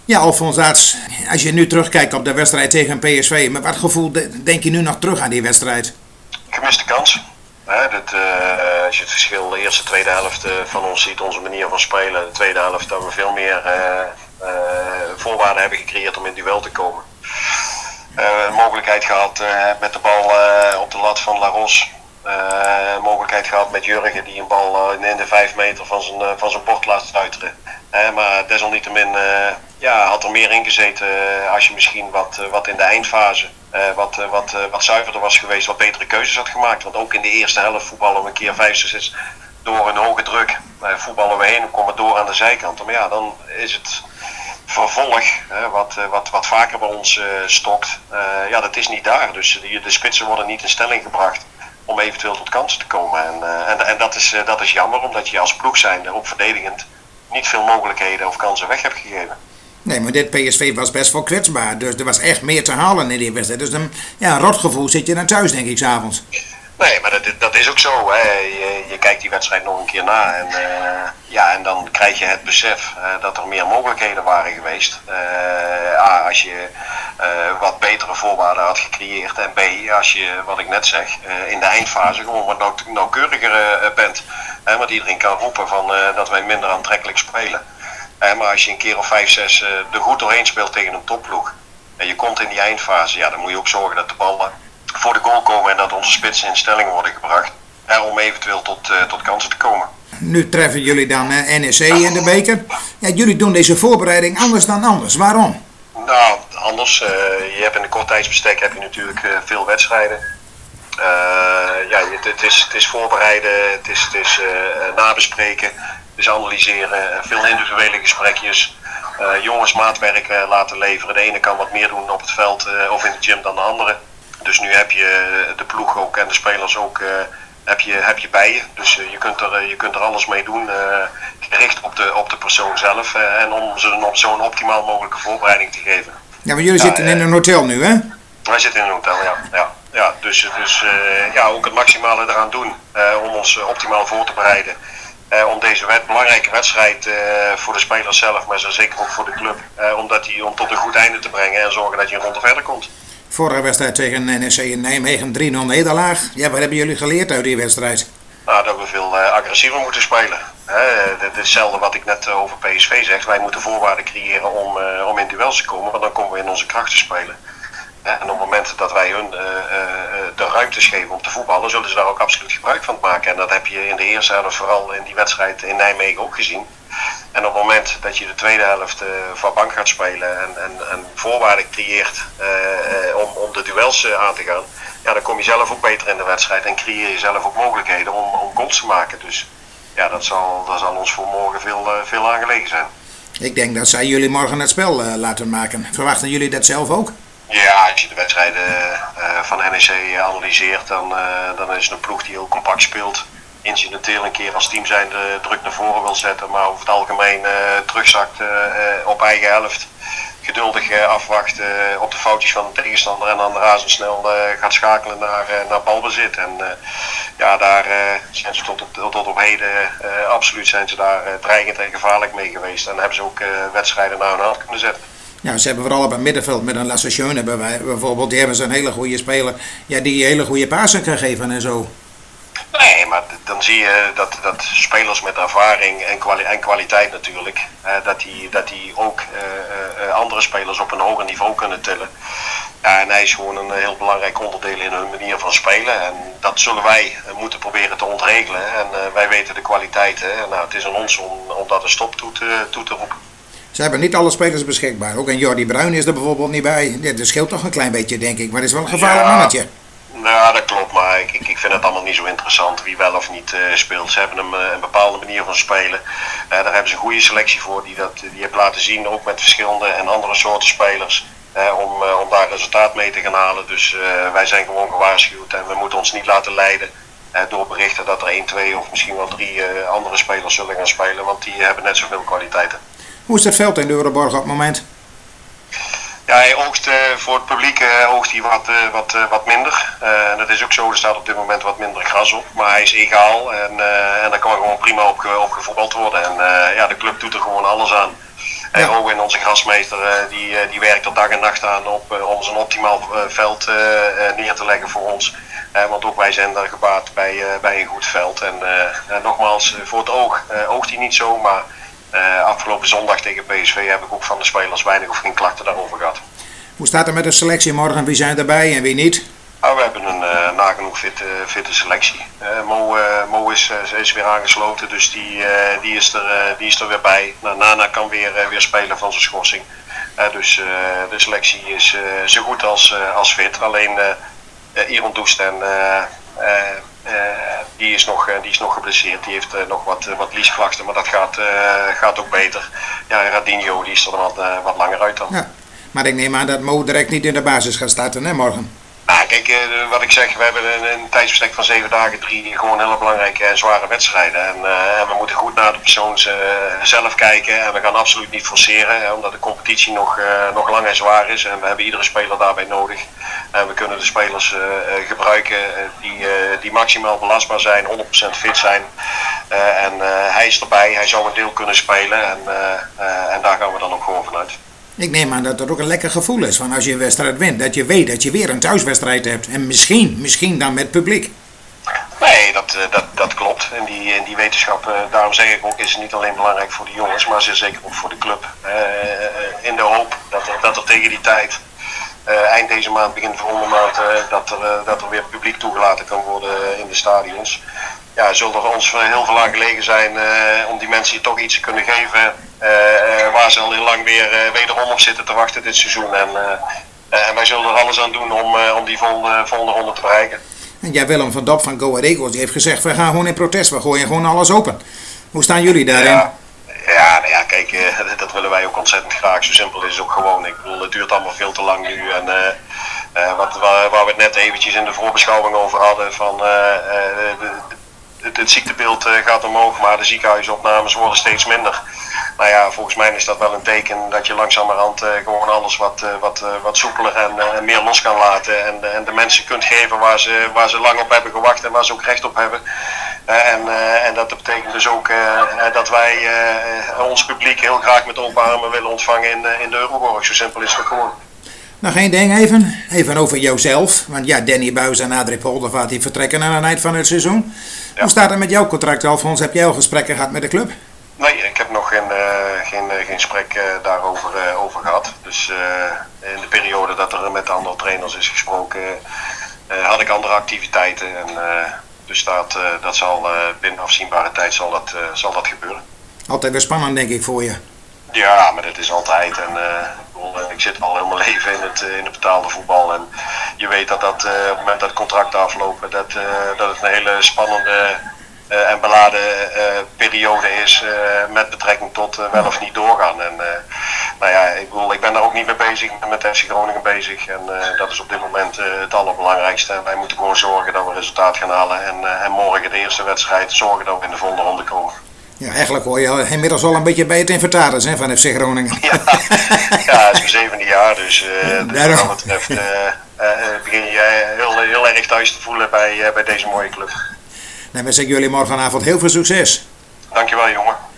Ja, Alphonse, als je nu terugkijkt op de wedstrijd tegen PSV, met wat gevoel denk je nu nog terug aan die wedstrijd? Gemiste kans. Als je het verschil de eerste tweede helft van ons ziet, onze manier van spelen. De tweede helft dat we veel meer voorwaarden hebben gecreëerd om in duel te komen. Een mogelijkheid gehad met de bal op de lat van Laros. Een mogelijkheid gehad met Jurgen die een bal in de 5 meter van zijn bord laat stuiteren. Maar desalniettemin had er meer in gezeten als je misschien wat in de eindfase wat zuiverder was geweest, wat betere keuzes had gemaakt. Want ook in de eerste helft voetballen we een keer 5-6 door een hoge druk. Voetballen we heen en komen door aan de zijkant. Maar ja, dan is het vervolg wat vaker bij ons stokt. Dat is niet daar. Dus de spitsen worden niet in stelling gebracht om eventueel tot kansen te komen. En dat is jammer, omdat je als ploeg zijnde, ook verdedigend, niet veel mogelijkheden of kansen weg hebt gegeven. Nee, maar dit PSV was best wel kwetsbaar. Dus er was echt meer te halen in die wedstrijd. Dus een rotgevoel zit je dan thuis, denk ik, 's avonds. Nee, maar dat is ook zo. Hè. Je kijkt die wedstrijd nog een keer na. En dan krijg je het besef dat er meer mogelijkheden waren geweest. Als je wat betere voorwaarden had gecreëerd. En B, als je, wat ik net zeg, in de eindfase gewoon wat nauwkeuriger bent. Want iedereen kan roepen dat wij minder aantrekkelijk spelen. Maar als je een keer of 5, 6 er goed doorheen speelt tegen een topploeg. En je komt in die eindfase, dan moet je ook zorgen dat de ballen voor de goal komen en dat onze spitsen in stelling worden gebracht. Om eventueel tot kansen te komen. Nu treffen jullie dan NEC in de beker. Ja, jullie doen deze voorbereiding anders dan anders. Waarom? Nou, anders. Je hebt in een kort tijdsbestek heb je natuurlijk veel wedstrijden. Het is voorbereiden, het is nabespreken, het is analyseren, veel individuele gesprekjes. Jongens maatwerk laten leveren. De ene kan wat meer doen op het veld of in de gym dan de andere. Dus nu heb je de ploeg ook en de spelers ook heb je bij je. Dus je kunt er alles mee doen, gericht op de persoon zelf. En om ze op zo'n optimaal mogelijke voorbereiding te geven. Ja, maar jullie zitten in een hotel nu, hè? Wij zitten in een hotel, ja. Dus ook het maximale eraan doen om ons optimaal voor te bereiden. Om deze belangrijke wedstrijd voor de spelers zelf, maar zo zeker ook voor de club. Om tot een goed einde te brengen en zorgen dat je een ronde verder komt. Vorige wedstrijd tegen NEC in Nijmegen 3-0 nederlaag. Ja, wat hebben jullie geleerd uit die wedstrijd? Nou, dat we veel agressiever moeten spelen. Het is hetzelfde wat ik net over PSV zeg. Wij moeten voorwaarden creëren om in duels te komen, want dan komen we in onze kracht te spelen. En op het moment dat wij hun de ruimtes geven om te voetballen, zullen ze daar ook absoluut gebruik van maken. En dat heb je in de eerste helft, vooral in die wedstrijd in Nijmegen, ook gezien. En op het moment dat je de tweede helft van bank gaat spelen en voorwaarden creëert om de duels aan te gaan, dan kom je zelf ook beter in de wedstrijd en creëer je zelf ook mogelijkheden om goals te maken. Dus ja, dat zal ons voor morgen veel aangelegen zijn. Ik denk dat zij jullie morgen het spel laten maken. Verwachten jullie dat zelf ook? Ja, als je de wedstrijden van NEC analyseert, dan is het een ploeg die heel compact speelt. Incidenteel een keer als team zijnde druk naar voren wil zetten, maar over het algemeen terugzakt op eigen helft. Geduldig afwacht op de foutjes van de tegenstander en dan razendsnel gaat schakelen naar balbezit. En daar zijn ze tot op heden absoluut zijn ze daar dreigend en gevaarlijk mee geweest. En hebben ze ook wedstrijden naar hun hand kunnen zetten. Ja, ze hebben vooral op het middenveld met een Lassation bijvoorbeeld. Die hebben ze een hele goede speler die hele goede pasen kan geven en zo. Nee, maar dan zie je dat spelers met ervaring en kwaliteit natuurlijk, dat die ook andere spelers op een hoger niveau kunnen tillen. Ja, en hij is gewoon een heel belangrijk onderdeel in hun manier van spelen. En dat zullen wij moeten proberen te ontregelen. En wij weten de kwaliteiten. Nou, het is aan ons om dat een stop toe te roepen. Ze hebben niet alle spelers beschikbaar. Ook een Jordi Bruin is er bijvoorbeeld niet bij. Dat scheelt toch een klein beetje, denk ik. Maar het is wel een gevaarlijk mannetje. Nou, dat klopt, maar ik vind het allemaal niet zo interessant wie wel of niet speelt. Ze hebben een bepaalde manier van spelen. Daar hebben ze een goede selectie voor die heeft laten zien, ook met verschillende en andere soorten spelers. Om daar resultaat mee te gaan halen. Dus wij zijn gewoon gewaarschuwd en we moeten ons niet laten leiden door berichten dat er 1, 2 of misschien wel 3 andere spelers zullen gaan spelen. Want die hebben net zoveel kwaliteiten. Hoe is het veld in de Euroborg op het moment? Ja, hij oogst voor het publiek oogst hij wat minder. En dat is ook zo, er staat op dit moment wat minder gras op. Maar hij is egaal en daar kan gewoon prima op gevoetbald worden. En de club doet er gewoon alles aan Ja. Owen, onze grasmeester, die werkt er dag en nacht aan om zo'n optimaal veld neer te leggen voor ons. Want ook wij zijn daar gebaat bij een goed veld. En nogmaals, voor het oog oogt hij niet zo, maar afgelopen zondag tegen PSV heb ik ook van de spelers weinig of geen klachten daarover gehad. Hoe staat het met de selectie morgen? Wie zijn erbij en wie niet? We hebben een nagenoeg fitte selectie. Mo is weer aangesloten, dus die is er weer bij. Nana kan weer spelen van zijn schorsing. Dus de selectie is zo goed als fit. Alleen Iron Doesten, die is nog geblesseerd. Die heeft nog wat liesklachten, maar dat gaat ook beter. Ja, en Radinho die is er wat langer uit dan. Ja. Maar ik neem aan dat Mo direct niet in de basis gaat starten, hè, morgen? Nou, kijk, wat ik zeg, we hebben een tijdsbestek van 7 dagen, 3 gewoon hele belangrijke en zware wedstrijden. En we moeten goed naar de persoon zelf kijken en we gaan absoluut niet forceren, omdat de competitie nog lang en zwaar is. En we hebben iedere speler daarbij nodig. En we kunnen de spelers gebruiken die maximaal belastbaar zijn, 100% fit zijn. En hij is erbij, hij zou een deel kunnen spelen en daar gaan we dan ook gewoon vanuit. Ik neem aan dat dat ook een lekker gevoel is van als je een wedstrijd wint. Dat je weet dat je weer een thuiswedstrijd hebt. En misschien dan met publiek. Nee, dat klopt. En die wetenschap, daarom zeg ik ook, is het niet alleen belangrijk voor de jongens, maar zeker ook voor de club. In de hoop dat er tegen die tijd, eind deze maand, begin volgende maand, dat er weer publiek toegelaten kan worden in de stadions. Ja, zullen er ons heel veel aan gelegen zijn om die mensen toch iets te kunnen geven waar ze al heel lang weer wederom op zitten te wachten dit seizoen. En wij zullen er alles aan doen om die volgende ronde te bereiken. En jij Willem van Dop van Go Ahead Eagles, die heeft gezegd, we gaan gewoon in protest, we gooien gewoon alles open. Hoe staan jullie daarin? Ja, kijk, dat willen wij ook ontzettend graag. Zo simpel is het ook gewoon. Ik bedoel, het duurt allemaal veel te lang nu. En waar we het net eventjes in de voorbeschouwing over hadden, van het ziektebeeld gaat omhoog, maar de ziekenhuisopnames worden steeds minder. Nou ja, volgens mij is dat wel een teken dat je langzamerhand gewoon alles wat soepeler en meer los kan laten. En de mensen kunt geven waar ze lang op hebben gewacht en waar ze ook recht op hebben. En dat betekent dus ook dat wij ons publiek heel graag met open armen willen ontvangen in de Euroborg. Zo simpel is het gewoon. Nog één ding even over jouzelf. Want ja, Danny Buis en Adrie Poldervaart die vertrekken aan het eind van het seizoen. Ja. Hoe staat het met jouw contract, Alfons? Heb jij al gesprekken gehad met de club? Nee, ik heb nog geen gesprek daarover gehad. Dus in de periode dat er met de andere trainers is gesproken, had ik andere activiteiten. En dus dat zal binnen afzienbare tijd zal dat gebeuren. Altijd weer spannend, denk ik, voor je. Ja, maar dat is altijd. En ik zit al heel mijn leven in het betaalde voetbal. En je weet dat op het moment dat contracten aflopen, dat het een hele spannende en beladen periode is met betrekking tot wel of niet doorgaan. En nou ja, ik ben daar ook niet mee bezig, met FC Groningen bezig. En dat is op dit moment het allerbelangrijkste. En wij moeten gewoon zorgen dat we resultaat gaan halen. En morgen de eerste wedstrijd zorgen dat we in de volgende ronde komen. Ja, eigenlijk hoor je inmiddels al een beetje bij het inventaris van FC Groningen. Ja, het is mijn 7e jaar, dus wat dat betreft begin je heel erg thuis te voelen bij deze mooie club. Dan wens ik jullie morgenavond heel veel succes. Dankjewel, jongen.